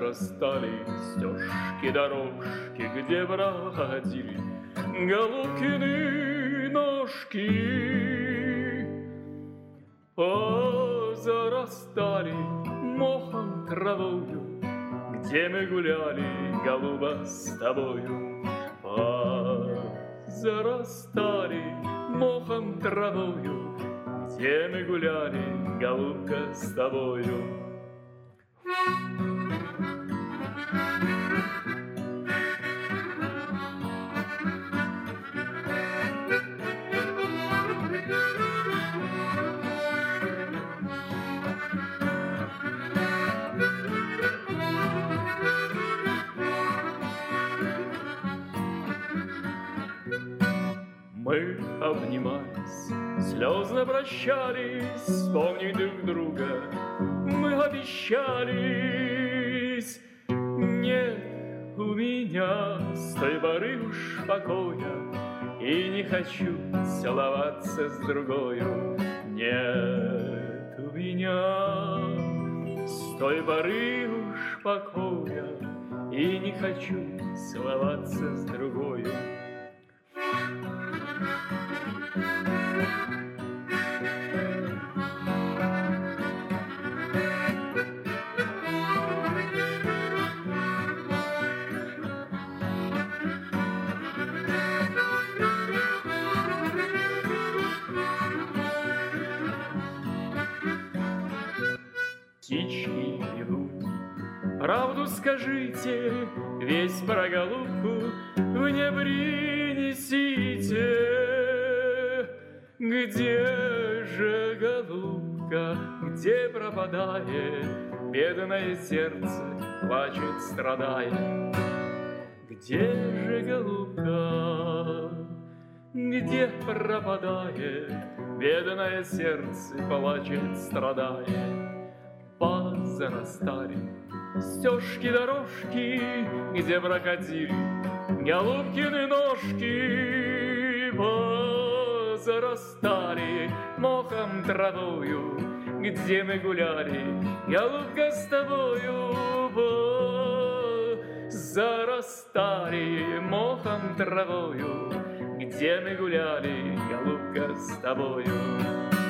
Зарастали стежки-дорожки, где бродили голубкины ножки. Позарастали мохом травою, где мы гуляли, голуба, с тобою. Позарастали мохом травою, где мы гуляли, голубка, с тобою. Мы обнимались, слезно прощались, вспомнить друг друга мы обещались. Нет у меня с той поры уж покоя, и не хочу целоваться с другою. Нет у меня с той поры уж покоя, и не хочу целоваться с другою. Птички идут, правду скажите, весть про голубку мне принесите. Где же голубка, где пропадает, бедное сердце плачет, страдая? Где же голубка, где пропадает, бедное сердце плачет, страдая? Позарастали стежки-дорожки, где проходили голубкины ножки. Позарастали мохом травою, где мы гуляли, голубка, с тобою. Позарастали мохом травою, где мы гуляли, голубка, с тобою.